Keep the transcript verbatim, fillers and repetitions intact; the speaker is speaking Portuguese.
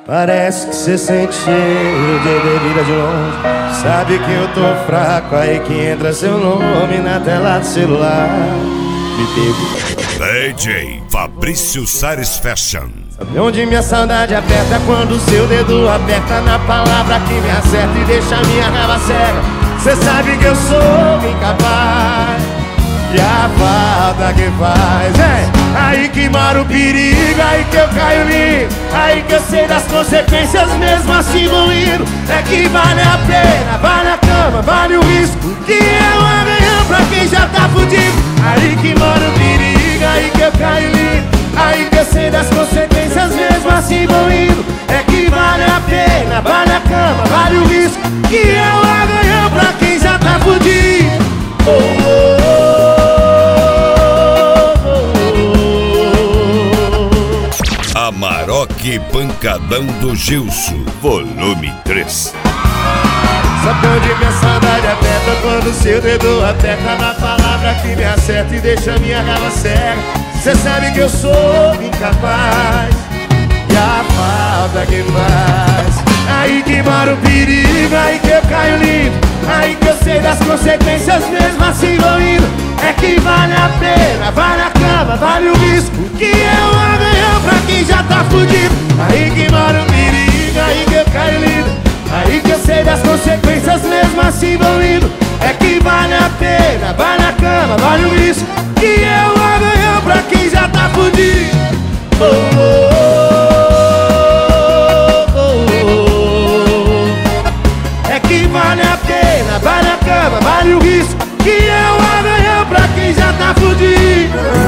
Parece que cê sente cheiro de bebida de longe. Sabe que eu tô fraco, aí que entra seu nome na tela do celular. Me pego. D J Fabrício Sares Fashion. Sabe onde minha saudade aperta? Quando seu dedo aperta na palavra que me acerta e deixa minha raiva cega. Cê sabe que eu sou incapaz. E a falta que faz é aí que mora o perigo, aí que eu caio lindo, aí que eu sei das consequências mesmo assim vou indo. É que vale a pena, vale a cama, vale o risco, que é um arranhão pra quem já tá fudido. Aí que mora o perigo, aí que eu caio lindo, aí que eu sei das consequências mesmo assim vou indo. É que vale a pena, vale a cama, vale o risco, que é um arranhão pra quem já tá fudido. Oh, oh, oh. Amarok Pancadão do Gilson, volume três. Sabe onde minha saudade aperta? Quando seu dedo aperta na palavra que me acerta e deixa minha raiva cega. Cê sabe que eu sou incapaz, e a falta que faz. Aí que mora o perigo, aí que eu caio lindo, aí que eu sei das consequências mesmo assim vou indo. É que vale a pena, vale a cama, vale o risco, que é um arranhão pra quem já tá fudido. Aí que mora o perigo, aí que eu caio lindo, aí que eu sei das consequências mesmo assim vou indo. É que vale a pena, vale a cama, vale o risco, que é um arranhão pra quem já tá fudido. Oh, oh, oh, oh, oh. É que vale a pena, vale a cama, vale o risco, que é um arranhão pra quem já tá fudido.